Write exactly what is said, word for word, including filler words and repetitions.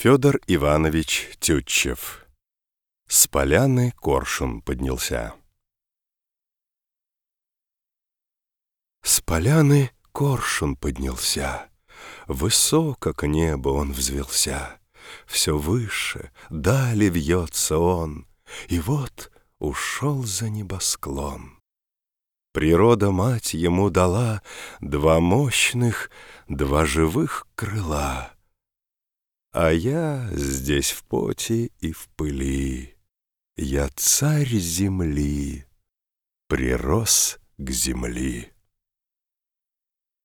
Федор Иванович Тютчев. С поляны коршун поднялся. С поляны коршун поднялся, высоко к небу он взвился, все выше, дали вьется он, и вот ушел за небосклон. Природа-мать ему дала два мощных, два живых крыла. А я здесь в поте и в пыли, я царь земли, прирос к земли.